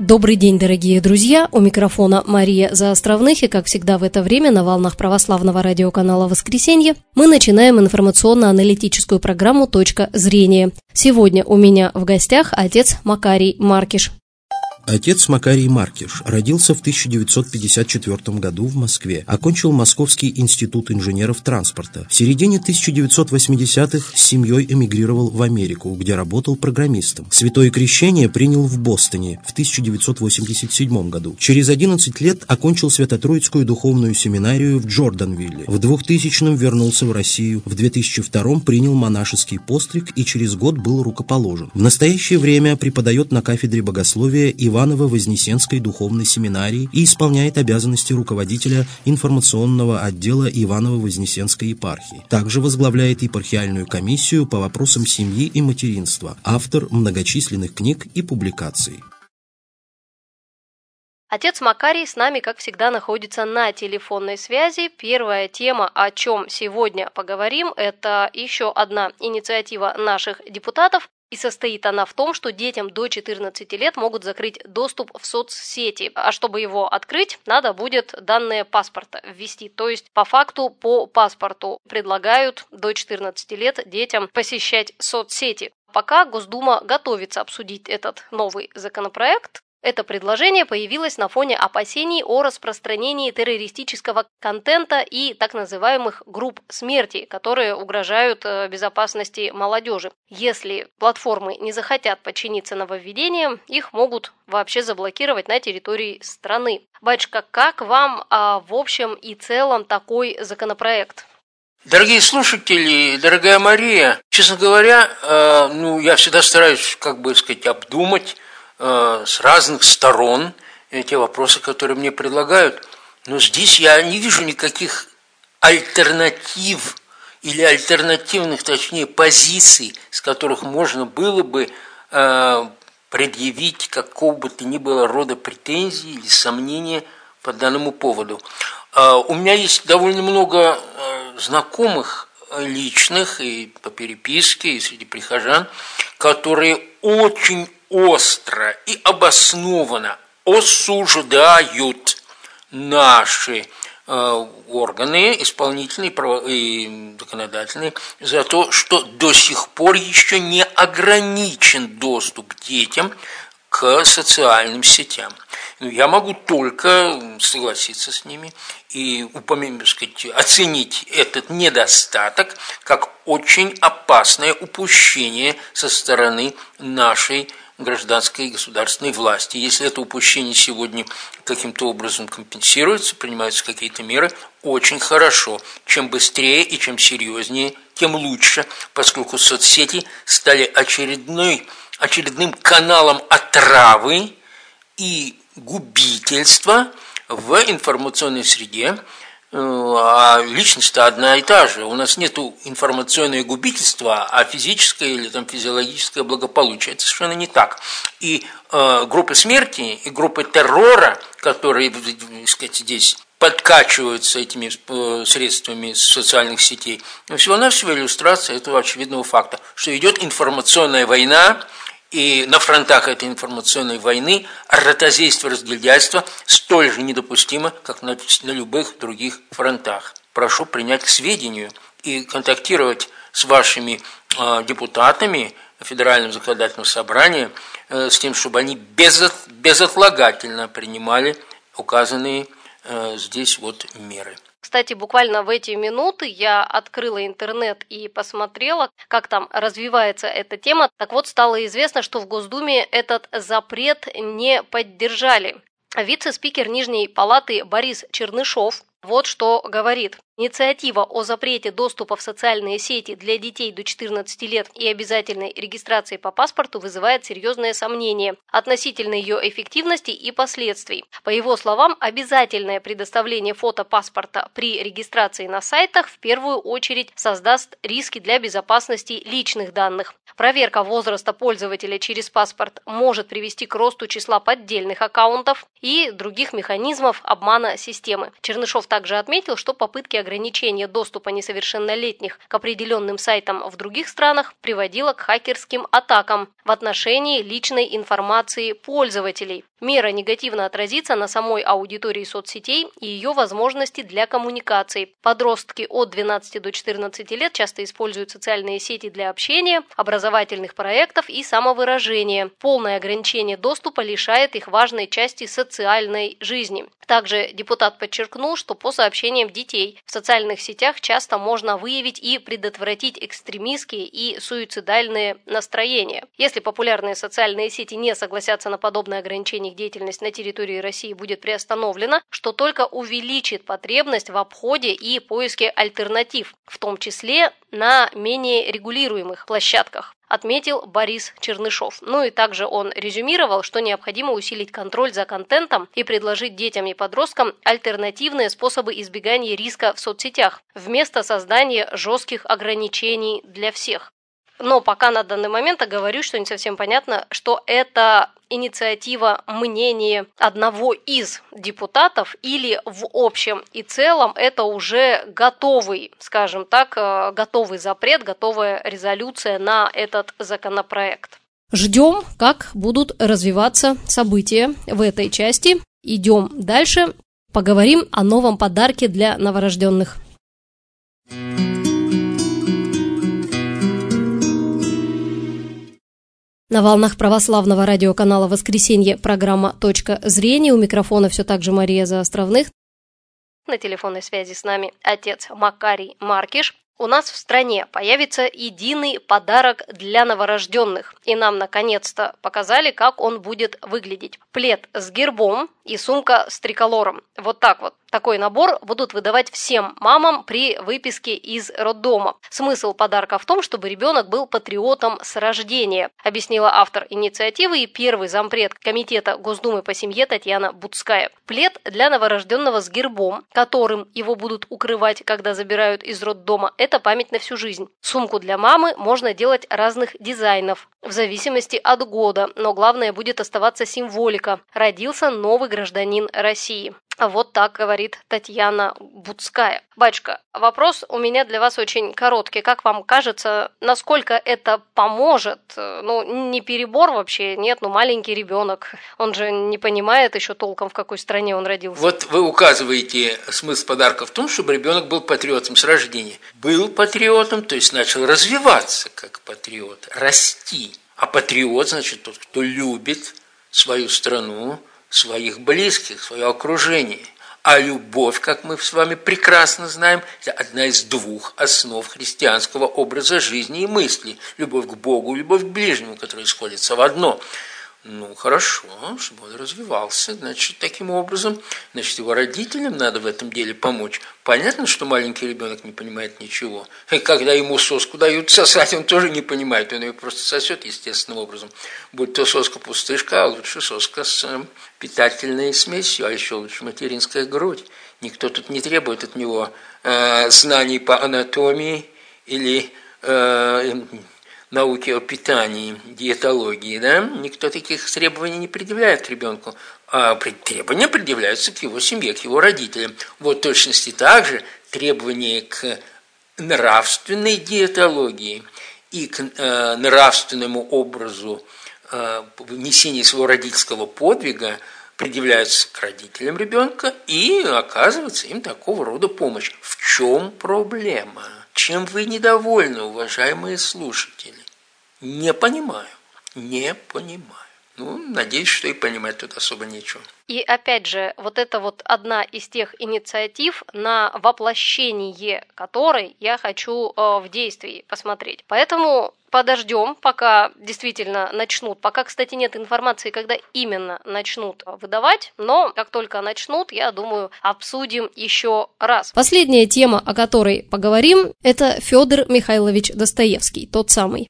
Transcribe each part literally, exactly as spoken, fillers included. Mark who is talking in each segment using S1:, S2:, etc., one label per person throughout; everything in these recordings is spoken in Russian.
S1: Добрый день, дорогие друзья! У микрофона Мария Заостровных, и, как всегда в это время, на волнах православного радиоканала «Воскресенье» мы начинаем информационно-аналитическую программу «Точка зрения». Сегодня у меня в гостях отец Макарий Маркиш.
S2: Отец Макарий Маркиш родился в тысяча девятьсот пятьдесят четвёртом году в Москве, окончил Московский институт инженеров транспорта. В середине тысяча девятьсот восьмидесятых с семьей эмигрировал в Америку, где работал программистом. Святое крещение принял в Бостоне в тысяча девятьсот восемьдесят седьмом году. Через одиннадцать лет окончил Свято-Троицкую духовную семинарию в Джорданвилле. В двухтысячном вернулся в Россию. В две тысячи втором принял монашеский постриг и через год был рукоположен. В настоящее время преподает на кафедре богословия и Иваново-Вознесенской духовной семинарии и исполняет обязанности руководителя информационного отдела Иваново-Вознесенской епархии. Также возглавляет епархиальную комиссию по вопросам семьи и материнства, автор многочисленных книг и публикаций.
S1: Отец Макарий с нами, как всегда, находится на телефонной связи. Первая тема, о чем сегодня поговорим, это еще одна инициатива наших депутатов. И состоит она в том, что детям до четырнадцати лет могут закрыть доступ в соцсети. А чтобы его открыть, надо будет данные паспорта ввести. То есть, по факту, по паспорту предлагают до четырнадцати лет детям посещать соцсети. Пока Госдума готовится обсудить этот новый законопроект, это предложение появилось на фоне опасений о распространении террористического контента и так называемых групп смерти, которые угрожают безопасности молодежи. Если платформы не захотят подчиниться нововведениям, их могут вообще заблокировать на территории страны. Батюшка, как вам а, в общем и целом такой законопроект?
S3: Дорогие слушатели, дорогая Мария, честно говоря, э, ну, я всегда стараюсь, как бы сказать, обдумать с разных сторон эти вопросы, которые мне предлагают. Но здесь я не вижу никаких альтернатив или альтернативных, точнее, позиций, с которых можно было бы э, предъявить какого бы то ни было рода претензий или сомнения по данному поводу. Э, у меня есть довольно много э, знакомых личных и по переписке, и среди прихожан, которые очень остро и обоснованно осуждают наши э, органы исполнительные и законодательные за то, что до сих пор еще не ограничен доступ к детям к социальным сетям. Я могу только согласиться с ними и упомянуть, сказать, оценить этот недостаток как очень опасное упущение со стороны нашей гражданской и государственной власти. Если это упущение сегодня каким-то образом компенсируется, принимаются какие-то меры, очень хорошо. Чем быстрее и чем серьезнее, тем лучше, поскольку соцсети стали очередной, очередным каналом отравы и губительства в информационной среде. А личность-то одна и та же. У нас нет информационного губительства, а физическое или там, физиологическое благополучие. Это совершенно не так. И э, группы смерти, и группы террора, которые, так сказать, здесь подкачиваются этими э, средствами социальных сетей, всего-навсего иллюстрация этого очевидного факта, что идет информационная война. И на фронтах этой информационной войны ротозейство, разгильдяйство столь же недопустимо, как на, на любых других фронтах. Прошу принять к сведению и контактировать с вашими э, депутатами Федерального законодательного собрания э, с тем, чтобы они безот, безотлагательно принимали указанные э, здесь вот меры.
S1: Кстати, буквально в эти минуты я открыла интернет и посмотрела, как там развивается эта тема. Так вот, стало известно, что в Госдуме этот запрет не поддержали. Вице-спикер Нижней палаты Борис Чернышов вот что говорит. Инициатива о запрете доступа в социальные сети для детей до четырнадцати лет и обязательной регистрации по паспорту вызывает серьезные сомнения относительно ее эффективности и последствий. По его словам, обязательное предоставление фото паспорта при регистрации на сайтах в первую очередь создаст риски для безопасности личных данных. Проверка возраста пользователя через паспорт может привести к росту числа поддельных аккаунтов и других механизмов обмана системы. Чернышов также отметил, что попытки ограничения доступа несовершеннолетних к определенным сайтам в других странах приводило к хакерским атакам. в отношении личной информации пользователей. Мера негативно отразится на самой аудитории соцсетей и ее возможности для коммуникации. Подростки от двенадцати до четырнадцати лет часто используют социальные сети для общения, образовательных проектов и самовыражения. Полное ограничение доступа лишает их важной части социальной жизни. Также депутат подчеркнул, что по сообщениям детей в социальных сетях часто можно выявить и предотвратить экстремистские и суицидальные настроения. Если популярные социальные сети не согласятся на подобное ограничение, их деятельность на территории России будет приостановлена, что только увеличит потребность в обходе и поиске альтернатив, в том числе на менее регулируемых площадках, отметил Борис Чернышов. Ну и также он резюмировал, что необходимо усилить контроль за контентом и предложить детям и подросткам альтернативные способы избегания риска в соцсетях, вместо создания жестких ограничений для всех. Но пока на данный момент я говорю, что не совсем понятно, что это инициатива, мнение одного из депутатов или в общем и целом это уже готовый, скажем так, готовый запрет, готовая резолюция на этот законопроект. Ждем, как будут развиваться события в этой части. Идем дальше, поговорим о новом подарке для новорожденных. На волнах православного радиоканала «Воскресенье» программа «Точка зрения». У микрофона все так же Мария Заостровных. На телефонной связи с нами отец Макарий Маркиш. У нас в стране появится единый подарок для новорожденных. И нам наконец-то показали, как он будет выглядеть. Плед с гербом и сумка с триколором. Вот так вот. Такой набор будут выдавать всем мамам при выписке из роддома. Смысл подарка в том, чтобы ребенок был патриотом с рождения, объяснила автор инициативы и первый зампред Комитета Госдумы по семье Татьяна Буцкая. Плед для новорожденного с гербом, которым его будут укрывать, когда забирают из роддома, это память на всю жизнь. Сумку для мамы можно делать разных дизайнов, в зависимости от года, но главное будет оставаться символика. Родился новый гражданин России. Вот так говорит Татьяна Буцкая. Батюшка, вопрос у меня для вас очень короткий. Как вам кажется, насколько это поможет? Ну, не перебор вообще, нет, ну маленький ребенок. Он же не понимает еще толком, в какой стране он родился.
S3: Вот вы указываете смысл подарка в том, чтобы ребенок был патриотом с рождения. Был патриотом, то есть начал развиваться как патриот, расти. А патриот, значит, тот, кто любит свою страну, своих близких, свое окружение. А любовь, как мы с вами прекрасно знаем, это одна из двух основ христианского образа жизни и мысли. Любовь к Богу, любовь к ближнему, которые сходятся в одно. Ну, хорошо, чтобы он развивался, значит, таким образом, значит, его родителям надо в этом деле помочь. Понятно, что маленький ребенок не понимает ничего. И когда ему соску дают сосать, он тоже не понимает, он ее просто сосет естественным образом. Будь то соска-пустышка, а лучше соска с питательной смесью, а еще лучше материнская грудь. Никто тут не требует от него э, знаний по анатомии или э, науки о питании, диетологии, да? Никто таких требований не предъявляет ребенку, а требования предъявляются к его семье, к его родителям. Вот в точности так же требования к нравственной диетологии и к э, нравственному образу э, несения своего родительского подвига предъявляются к родителям ребенка и оказывается им такого рода помощь. В чем проблема? Чем вы недовольны, уважаемые слушатели? Не понимаю, не понимаю. Ну, надеюсь, что и понимать тут особо нечего.
S1: И опять же, вот это вот одна из тех инициатив, на воплощение которой я хочу э, в действии посмотреть. Поэтому подождем, пока действительно начнут. Пока, кстати, нет информации, когда именно начнут выдавать, но как только начнут, я думаю, обсудим еще раз. Последняя тема, о которой поговорим, это Федор Михайлович Достоевский, тот самый.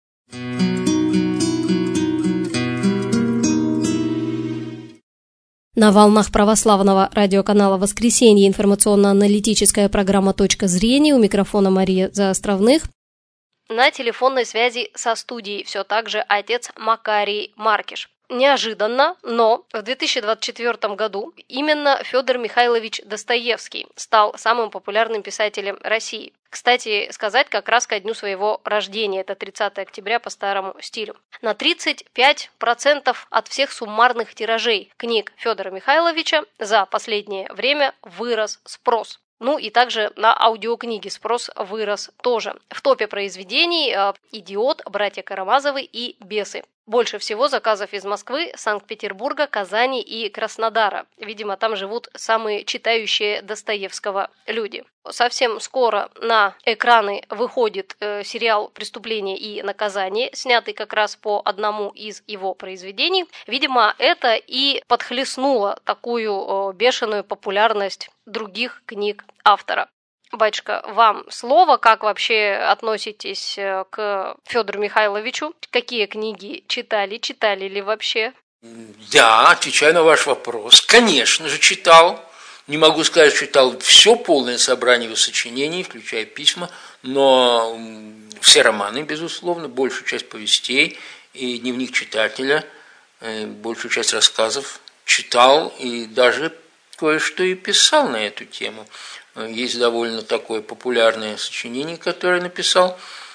S1: На волнах православного радиоканала «Воскресенье» информационно-аналитическая программа «Точка зрения». У микрофона Мария Заостровных. На телефонной связи со студией все так же отец Макарий Маркиш. неожиданно, но в две тысячи двадцать четвёртом году именно Федор Михайлович Достоевский стал самым популярным писателем России. Кстати сказать, как раз ко дню своего рождения, это тридцатого октября по старому стилю. На тридцать пять процентов от всех суммарных тиражей книг Федора Михайловича за последнее время вырос спрос. Ну и также на аудиокниги спрос вырос тоже. В топе произведений «Идиот», «Братья Карамазовы» и «Бесы». Больше всего заказов из Москвы, Санкт-Петербурга, Казани и Краснодара. Видимо, там живут самые читающие Достоевского люди. Совсем скоро на экраны выходит э, сериал «Преступление и наказание», снятый как раз по одному из его произведений. Видимо, это и подхлестнуло такую э, бешеную популярность других книг автора. Батюшка, вам слово, как вообще относитесь к Федору Михайловичу? Какие книги читали? Читали ли вообще?
S3: Да, отвечаю на ваш вопрос. Конечно же, читал. Не могу сказать, что читал все полное собрание его сочинений, включая письма, но все романы, безусловно, большую часть повестей и дневник читателя, большую часть рассказов читал и даже кое-что и писал на эту тему. Есть довольно такое популярное сочинение, которое написал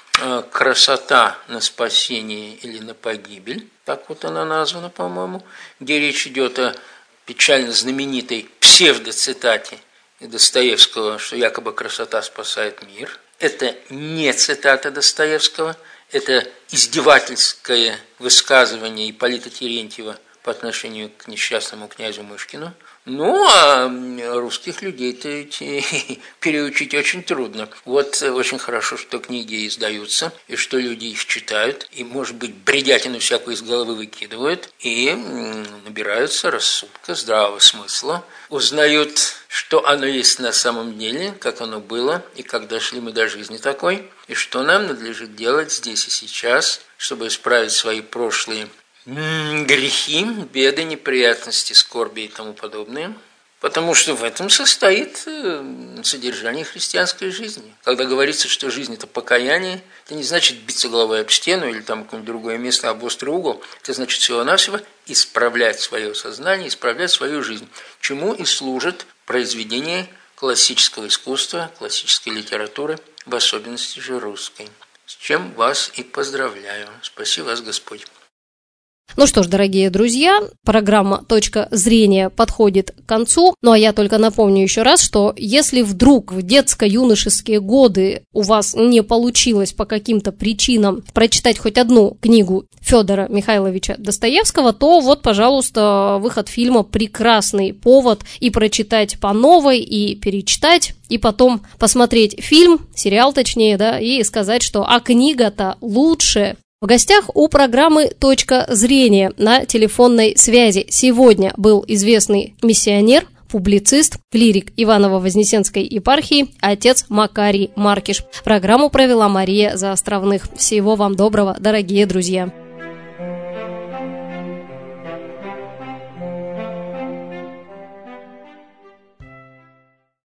S3: «Красота на спасение или на погибель», так вот она названа, по-моему, где речь идет о печально знаменитой псевдоцитате Достоевского, что якобы красота спасает мир. Это не цитата Достоевского, это издевательское высказывание Ипполита Терентьева по отношению к несчастному князю Мышкину. Ну, а русских людей-то переучить очень трудно. Вот очень хорошо, что книги издаются, и что люди их читают, и, может быть, бредятину всякую из головы выкидывают, и набираются рассудка, здравого смысла, узнают, что оно есть на самом деле, как оно было, и как дошли мы до жизни такой, и что нам надлежит делать здесь и сейчас, чтобы исправить свои прошлые грехи, беды, неприятности, скорби и тому подобное. Потому что в этом состоит содержание христианской жизни. Когда говорится, что жизнь – это покаяние, это не значит биться головой об стену или там какое-нибудь другое место, об острый угол. Это значит всего-навсего исправлять свое сознание, исправлять свою жизнь. Чему и служит произведение классического искусства, классической литературы, в особенности же русской. С чем вас и поздравляю. Спаси вас, Господь.
S1: Ну что ж, дорогие друзья, программа «Точка зрения» подходит к концу. Ну а я только напомню еще раз, что если вдруг в детско-юношеские годы у вас не получилось по каким-то причинам прочитать хоть одну книгу Федора Михайловича Достоевского, то вот, пожалуйста, выход фильма прекрасный повод и прочитать по новой, и перечитать, и потом посмотреть фильм, сериал точнее, да, и сказать, что а книга-то лучше. В гостях у программы «Точка зрения» на телефонной связи сегодня был известный миссионер, публицист, клирик Иваново-Вознесенской епархии, отец Макарий Маркиш. Программу провела Мария Заостровных. Всего вам доброго, дорогие друзья.